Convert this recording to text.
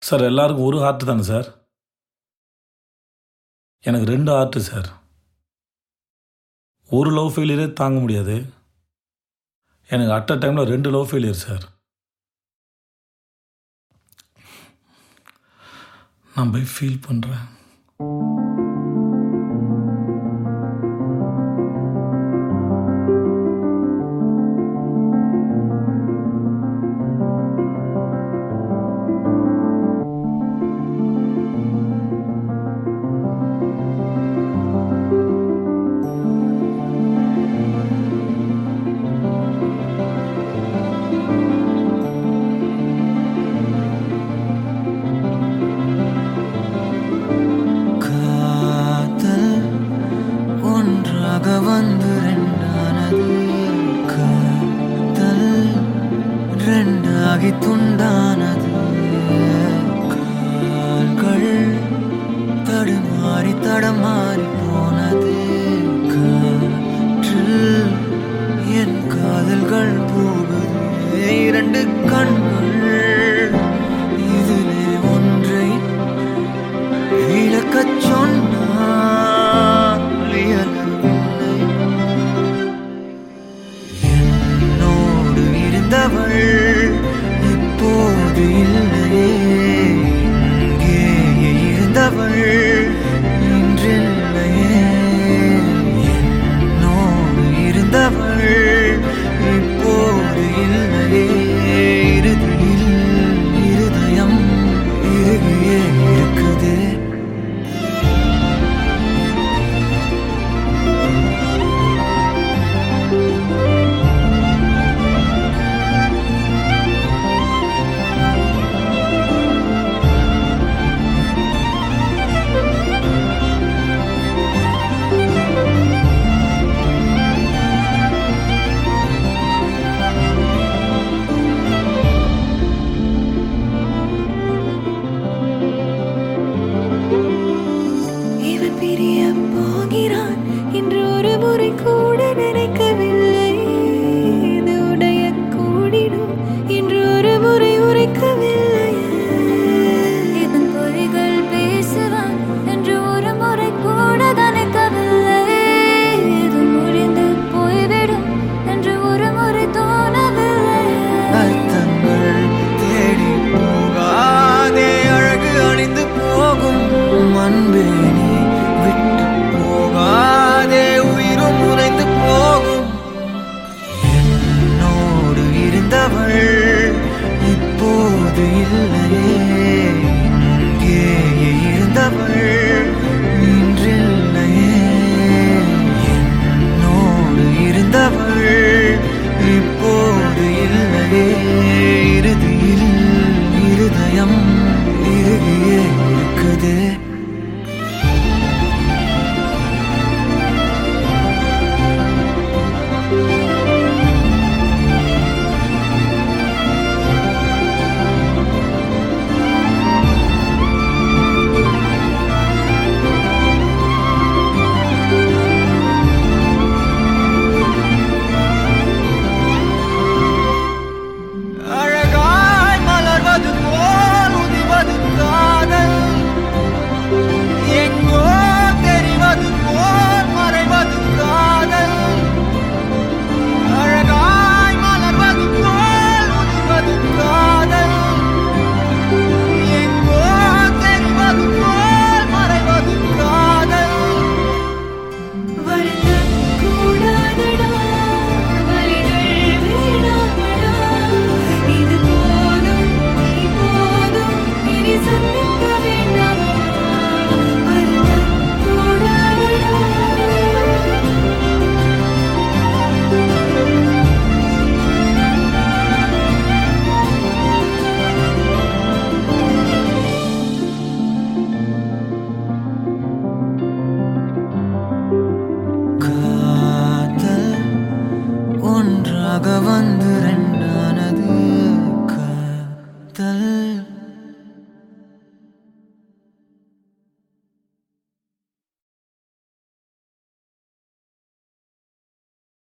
Sir எல்லாருக்கும் ஒரு heart தானே சார்? எனக்கு 2 ஹார்ட்டு சார். ஒரு லவ் ஃபெயிலியரே தாங்க முடியாது. எனக்கு அட் அ டைமில் 2 லவ் ஃபெயிலியர் சார். நான் போய் ஃபீல் பண்ணுறேன். வந்து ரெண்டானது, காதல் ரெண்டாகி துண்டானது, கால்கள் தடுமாறி தடமாறி போனது, காற்றில் என் காதல்கள் போகுது, 2 கண்கள் இதிலே ஒன்றை இழக்கச் சொன்னார். இருந்தவள் இப்போது இல்லையே, இங்கேயே இருந்தவள் இன்றில்லையே. என்னோடு இருந்தவள் இப்போது இல்லையே, இறுதியில் இருதயம் இறுகியே இருக்குது. இன்று ஒரு முறை கூட நினைக்கவில்லை, இது உடைய கூடிடும் இன்று ஒரு முறை உரைக்கவில்லை. இதன் பொறிகள் பேசுவான் என்று ஒரு முறை கூட நினைக்கவில்லை, இது முடிந்து போய்விடும் என்று ஒரு முறை தோணவில்லை. அர்த்தங்கள் தேடி போகாதே, அழகு அணிந்து போகும் அன்பே நீ விட்டு போகாதே, உயிரும் உறைந்து போகும். என்னோடு இருந்தவள் இப்போது இல்லையே, இங்கேயே இருந்தவள் இன்றில்லையே. என்னோடு இருந்தவள் இப்போது இல்லையே, இறுதியில் இருதயம் இறுகியே இருக்குது. ஒன்றாக வந்து